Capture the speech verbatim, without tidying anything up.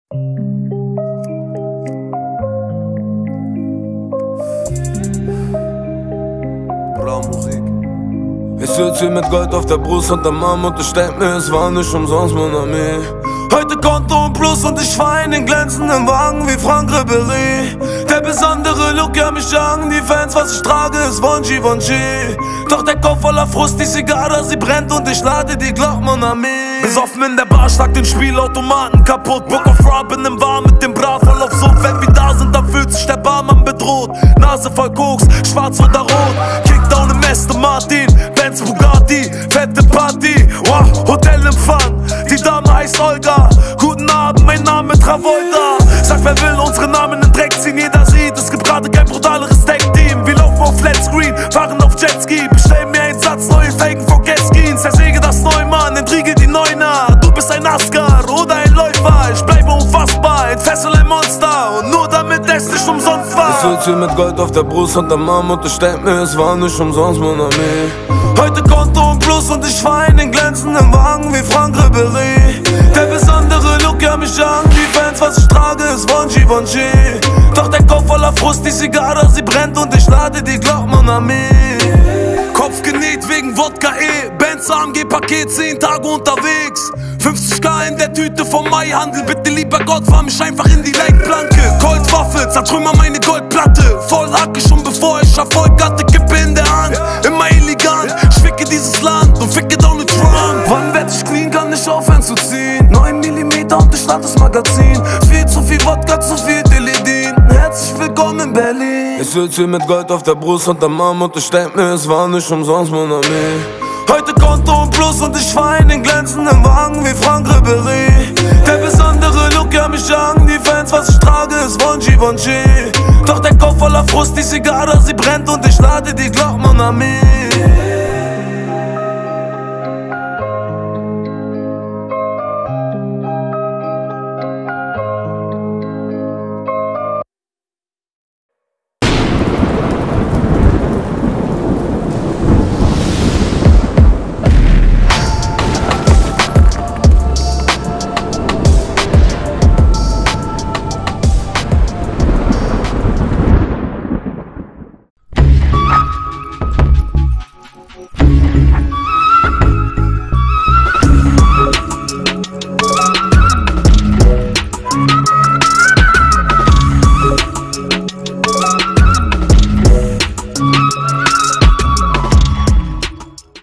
Musik. Ich sitz hier mit Gold auf der Brust und am Arm und ich denk mir, es war nicht umsonst, mon ami. Heute Konto und Plus und ich fahr in den glänzenden Wagen wie Frank Ribéry. Der besondere Look, ja mich jagen die Fans, was ich trage ist von Givenchy. Doch der Kopf voller Frust, die Zigarre, sie brennt und ich lade die Glock, mon ami. Besoffen in der Bar, schlag den Spielautomaten kaputt. Book of Rob in dem Bar mit dem Bra voll auf Sumpf. Wenn wir da sind, dann fühlt sich der Barmann bedroht. Nase voll Koks, schwarz oder rot. Kickdown im Aston Martin, Benz Bugatti, fette Party, wow, Hotelempfang. Die Dame heißt Olga, guten Abend, mein Name Travolta. Sag, wer will unsere Namen in den Dreck ziehen, jeder sieht, es gibt gerade kein brutaleres Tech-Team. Wir laufen auf Flatscreen, fahren auf Jetski, bestellen mir einen Satz neue Felgen von Gaskins. Zersäge das Neumann, entriegel die Neuner. Du bist ein Askar oder ein Läufer, ich bleibe unfassbar, entfessel ein Monster und nur damit es nicht umsonst war. Ich sitz hier mit Gold auf der Brust und am Arm und ich denk mir, es war nicht umsonst, mon ami. Heute Konto und Plus und ich fahr in den glänzenden Wagen wie Frank Ribéry. Der besondere Look, ja mich jagen die Fans, was ich trage ist von Givenchy. Doch der Kopf voller Frust, die Zigarre, sie brennt und ich lade die Glock, mon ami. Kopf genäht wegen Wodka E, Benz A M G-Paket, zehn Tage unterwegs. fünfzig in der Tüte vom Maihandel, bitte lieber Gott, fahr mich einfach in die Leitplanke. Goldwaffe, zertrümmer meine Goldplatte, voll Hacke schon bevor ich Erfolg hatte, Kippe in der Hand, immer elegant. Ich ficke dieses Land und ficke Donald Trump. Wann werd ich clean, kann ich aufhören zu ziehen? neun Millimeter und ich lade das Magazin. Viel zu viel Wodka, zu viel Teledin. Herzlich willkommen in Berlin. Ich sitz hier mit Gold auf der Brust und am Arm und ich denk mir, es war nicht umsonst, mon ami. Heute Konto und Plus und ich fahr in den glänzenden Wagen wie Frank Ribéry. Der besondere Look, ja mich jagen die Fans, was ich trage ist von Givenchy. Doch der Kopf voller Frust, die Zigarre, sie brennt und ich lade die Glock, mon ami.